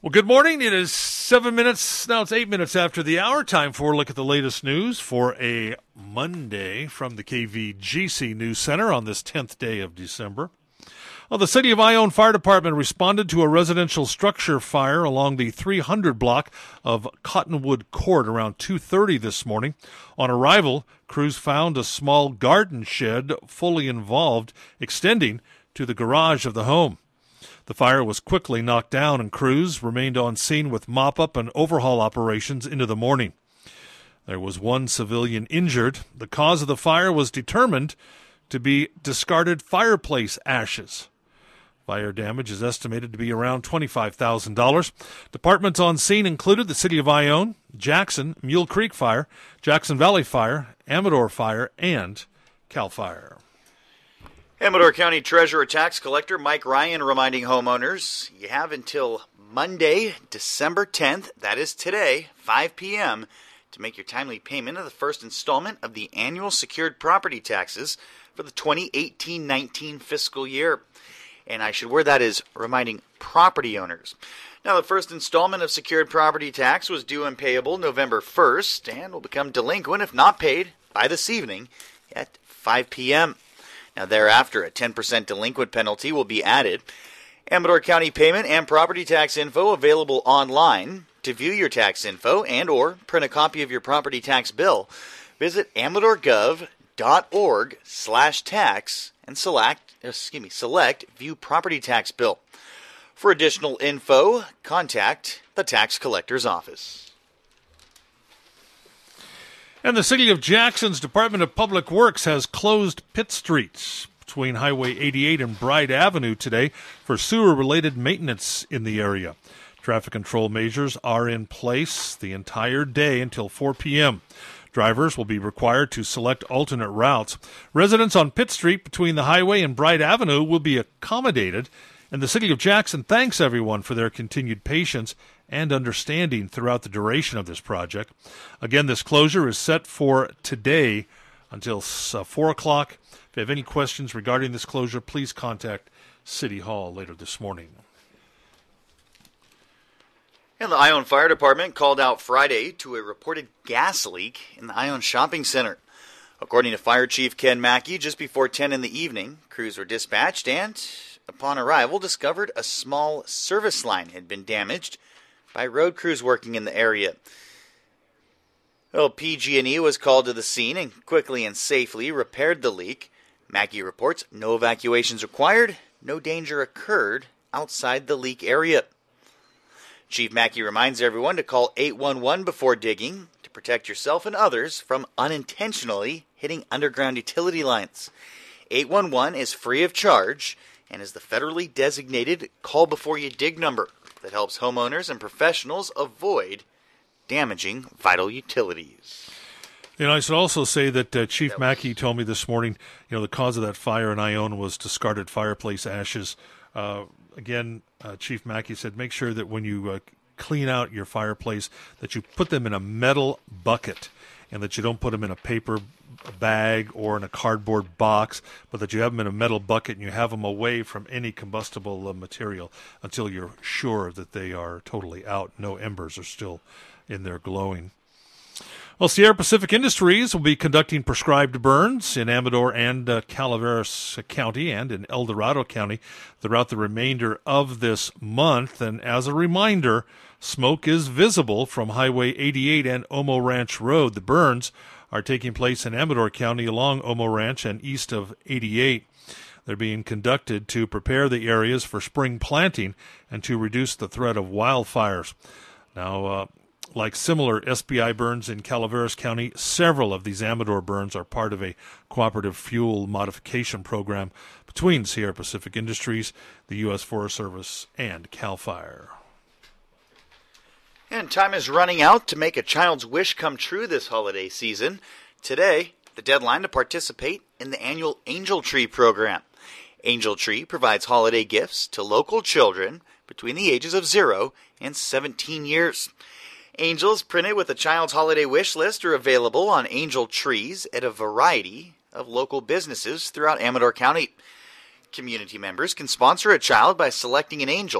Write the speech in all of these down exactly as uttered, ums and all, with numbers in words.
Well, good morning. It is seven minutes, now it's eight minutes after the hour. Time for a look at the latest news for a Monday from the K V G C News Center on this tenth day of December. Well, the City of Ione Fire Department responded to a residential structure fire along the three hundred block of Cottonwood Court around two thirty this morning. On arrival, crews found a small garden shed fully involved, extending to the garage of the home. The fire was quickly knocked down, and crews remained on scene with mop-up and overhaul operations into the morning. There was one civilian injured. The cause of the fire was determined to be discarded fireplace ashes. Fire damage is estimated to be around twenty-five thousand dollars. Departments on scene included the City of Ione, Jackson, Mule Creek Fire, Jackson Valley Fire, Amador Fire, and CAL FIRE. Amador County Treasurer Tax Collector Mike Ryan reminding homeowners you have until Monday, December tenth, that is today, five p.m., to make your timely payment of the first installment of the annual secured property taxes for the twenty eighteen nineteen fiscal year. And I should word that as reminding property owners. Now, the first installment of secured property tax was due and payable November first and will become delinquent if not paid by this evening at five p.m. Now, thereafter, a ten percent delinquent penalty will be added. Amador County payment and property tax info available online. To view your tax info and or print a copy of your property tax bill, visit amadorgov.org slash tax and select, excuse me, select View Property Tax Bill. For additional info, contact the Tax Collector's Office. And the City of Jackson's Department of Public Works has closed Pitt Street between Highway eighty-eight and Bride Avenue today for sewer-related maintenance in the area. Traffic control measures are in place the entire day until four p.m. Drivers will be required to select alternate routes. Residents on Pitt Street between the highway and Bride Avenue will be accommodated, and the City of Jackson thanks everyone for their continued patience and understanding throughout the duration of this project. Again, this closure is set for today until uh, four o'clock. If you have any questions regarding this closure, please contact City Hall later this morning. And the Ione Fire Department called out Friday to a reported gas leak in the Ione Shopping Center. According to Fire Chief Ken Mackey, just before ten in the evening, crews were dispatched and, upon arrival, discovered a small service line had been damaged by road crews working in the area. Well, P G and E was called to the scene and quickly and safely repaired the leak. Mackey reports no evacuations required, no danger occurred outside the leak area. Chief Mackey reminds everyone to call eight one one before digging to protect yourself and others from unintentionally hitting underground utility lines. eight one one is free of charge and is the federally designated call before you dig number that helps homeowners and professionals avoid damaging vital utilities. You know, I should also say that uh, Chief that Mackey was... told me this morning, you know, the cause of that fire in Ione was discarded fireplace ashes. Uh, again, uh, Chief Mackey said, make sure that when you uh, clean out your fireplace, that you put them in a metal bucket and that you don't put them in a paper bag or in a cardboard box, but that you have them in a metal bucket and you have them away from any combustible uh, material until you're sure that they are totally out. No embers are still in there glowing. Well, Sierra Pacific Industries will be conducting prescribed burns in Amador and uh, Calaveras County and in El Dorado County throughout the remainder of this month. And as a reminder, smoke is visible from Highway eighty-eight and Omo Ranch Road. The burns are taking place in Amador County along Omo Ranch and east of eighty-eight. They're being conducted to prepare the areas for spring planting and to reduce the threat of wildfires. Now, uh, like similar S B I burns in Calaveras County, several of these Amador burns are part of a cooperative fuel modification program between Sierra Pacific Industries, the U S Forest Service, and CAL FIRE. And time is running out to make a child's wish come true this holiday season. Today, the deadline to participate in the annual Angel Tree program. Angel Tree provides holiday gifts to local children between the ages of zero and seventeen years. Angels printed with a child's holiday wish list are available on Angel Trees at a variety of local businesses throughout Amador County. Community members can sponsor a child by selecting an angel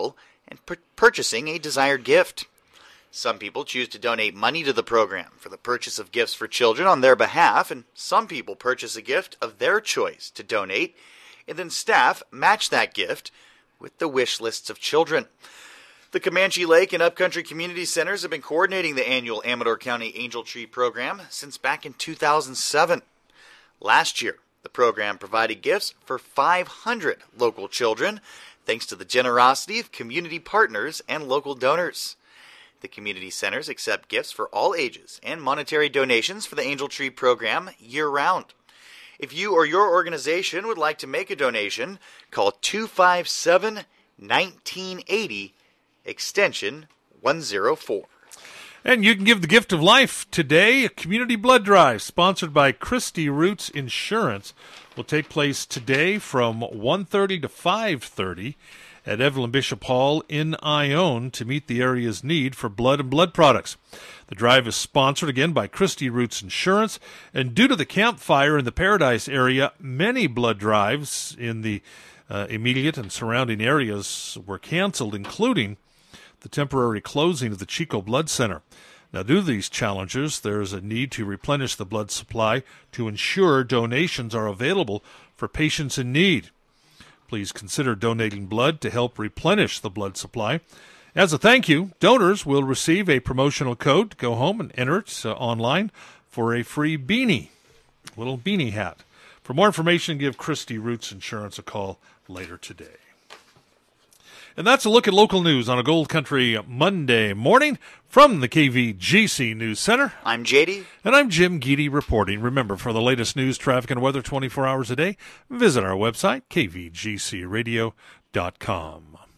and pur- purchasing a desired gift. Some people choose to donate money to the program for the purchase of gifts for children on their behalf, and some people purchase a gift of their choice to donate, and then staff match that gift with the wish lists of children. The Comanche Lake and Upcountry Community Centers have been coordinating the annual Amador County Angel Tree program since back in two thousand seven. Last year, the program provided gifts for five hundred local children, thanks to the generosity of community partners and local donors. The community centers accept gifts for all ages and monetary donations for the Angel Tree program year-round. If you or your organization would like to make a donation, call two five seven, one nine eight zero, extension one oh four. And you can give the gift of life today. A community blood drive sponsored by Christie Roots Insurance will take place today from one thirty to five thirty at Evelyn Bishop Hall in Ione to meet the area's need for blood and blood products. The drive is sponsored again by Christie Roots Insurance, and due to the campfire in the Paradise area, many blood drives in the uh, immediate and surrounding areas were canceled, including the temporary closing of the Chico Blood Center. Now, due to these challenges, there is a need to replenish the blood supply to ensure donations are available for patients in need. Please consider donating blood to help replenish the blood supply. As a thank you, donors will receive a promotional code to go home and enter it uh, online for a free beanie, little beanie hat. For more information, give Christie Roots Insurance a call later today. And that's a look at local news on a Gold Country Monday morning from the K V G C News Center. I'm J D. And I'm Jim Geedy reporting. Remember, for the latest news, traffic, and weather twenty-four hours a day, visit our website, k v g c radio dot com.